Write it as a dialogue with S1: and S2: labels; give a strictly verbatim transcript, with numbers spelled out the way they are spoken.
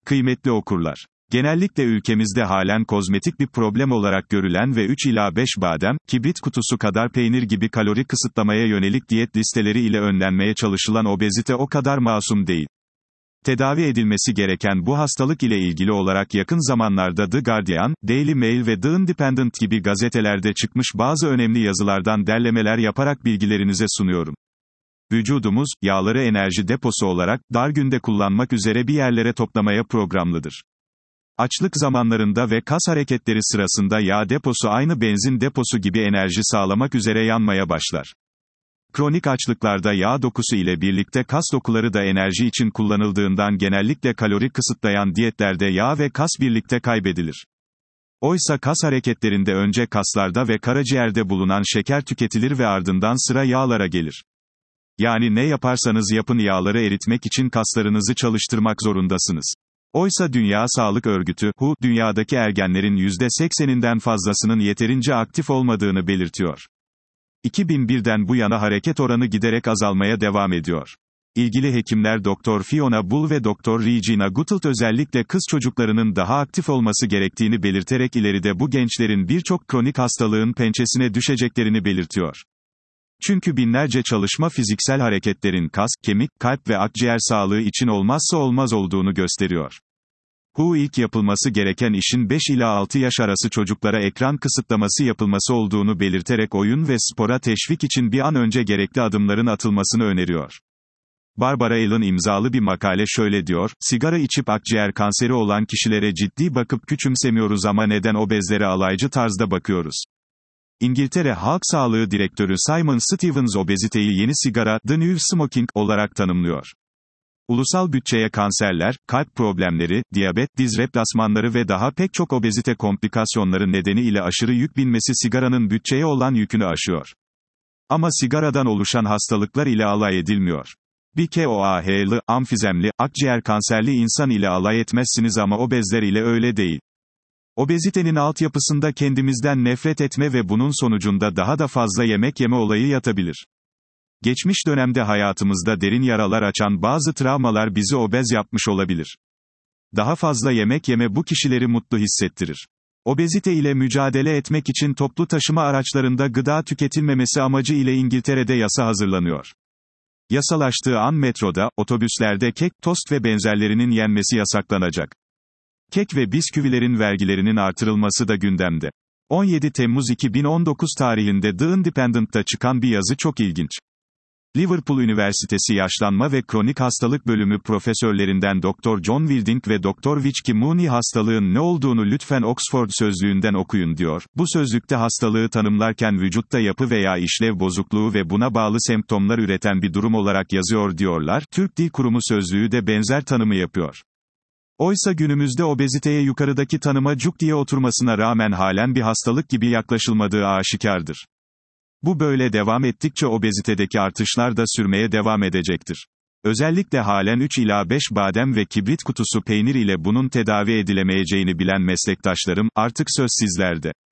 S1: Kıymetli okurlar, genellikle ülkemizde halen kozmetik bir problem olarak görülen ve üç ila beş badem, kibrit kutusu kadar peynir gibi kalori kısıtlamaya yönelik diyet listeleri ile önlenmeye çalışılan obezite o kadar masum değil. Tedavi edilmesi gereken bu hastalık ile ilgili olarak yakın zamanlarda The Guardian, Daily Mail ve The Independent gibi gazetelerde çıkmış bazı önemli yazılardan derlemeler yaparak bilgilerinize sunuyorum. Vücudumuz, yağları enerji deposu olarak, dar günde kullanmak üzere bir yerlere toplamaya programlıdır. Açlık zamanlarında ve kas hareketleri sırasında yağ deposu aynı benzin deposu gibi enerji sağlamak üzere yanmaya başlar. Kronik açlıklarda yağ dokusu ile birlikte kas dokuları da enerji için kullanıldığından genellikle kalori kısıtlayan diyetlerde yağ ve kas birlikte kaybedilir. Oysa kas hareketlerinde önce kaslarda ve karaciğerde bulunan şeker tüketilir ve ardından sıra yağlara gelir. Yani ne yaparsanız yapın yağları eritmek için kaslarınızı çalıştırmak zorundasınız. Oysa Dünya Sağlık Örgütü, W H O, dünyadaki ergenlerin yüzde sekseninden fazlasının yeterince aktif olmadığını belirtiyor. iki bin birden bu yana hareket oranı giderek azalmaya devam ediyor. İlgili hekimler Doktor Fiona Bull ve Doktor Regina Gottlieb özellikle kız çocuklarının daha aktif olması gerektiğini belirterek ileride bu gençlerin birçok kronik hastalığın pençesine düşeceklerini belirtiyor. Çünkü binlerce çalışma fiziksel hareketlerin kas, kemik, kalp ve akciğer sağlığı için olmazsa olmaz olduğunu gösteriyor. W H O ilk yapılması gereken işin beş ila altı yaş arası çocuklara ekran kısıtlaması yapılması olduğunu belirterek oyun ve spora teşvik için bir an önce gerekli adımların atılmasını öneriyor. Barbara Allen imzalı bir makale şöyle diyor, sigara içip akciğer kanseri olan kişilere ciddi bakıp küçümsemiyoruz ama neden obezlere alaycı tarzda bakıyoruz? İngiltere Halk Sağlığı Direktörü Simon Stevens obeziteyi yeni sigara, the new smoking, olarak tanımlıyor. Ulusal bütçeye kanserler, kalp problemleri, diyabet, diz replasmanları ve daha pek çok obezite komplikasyonları nedeniyle aşırı yük binmesi sigaranın bütçeye olan yükünü aşıyor. Ama sigaradan oluşan hastalıklar ile alay edilmiyor. Bir K O A H'lı, amfizemli, akciğer kanserli insan ile alay etmezsiniz ama obezler ile öyle değil. Obezitenin altyapısında kendimizden nefret etme ve bunun sonucunda daha da fazla yemek yeme olayı yatabilir. Geçmiş dönemde hayatımızda derin yaralar açan bazı travmalar bizi obez yapmış olabilir. Daha fazla yemek yeme bu kişileri mutlu hissettirir. Obezite ile mücadele etmek için toplu taşıma araçlarında gıda tüketilmemesi amacı ile İngiltere'de yasa hazırlanıyor. Yasalaştığı an metroda, otobüslerde kek, tost ve benzerlerinin yenmesi yasaklanacak. Kek ve bisküvilerin vergilerinin artırılması da gündemde. on yedi Temmuz iki bin on dokuz tarihinde The Independent'ta çıkan bir yazı çok ilginç. Liverpool Üniversitesi Yaşlanma ve Kronik Hastalık Bölümü profesörlerinden Doktor John Wilding ve Doktor Vicky Mooney hastalığın ne olduğunu lütfen Oxford Sözlüğü'nden okuyun diyor. Bu sözlükte hastalığı tanımlarken vücutta yapı veya işlev bozukluğu ve buna bağlı semptomlar üreten bir durum olarak yazıyor diyorlar. Türk Dil Kurumu sözlüğü de benzer tanımı yapıyor. Oysa günümüzde obeziteye yukarıdaki tanıma cuk diye oturmasına rağmen halen bir hastalık gibi yaklaşılmadığı aşikardır. Bu böyle devam ettikçe obezitedeki artışlar da sürmeye devam edecektir. Özellikle halen üç ila beş badem ve kibrit kutusu peynir ile bunun tedavi edilemeyeceğini bilen meslektaşlarım, artık söz sizlerde.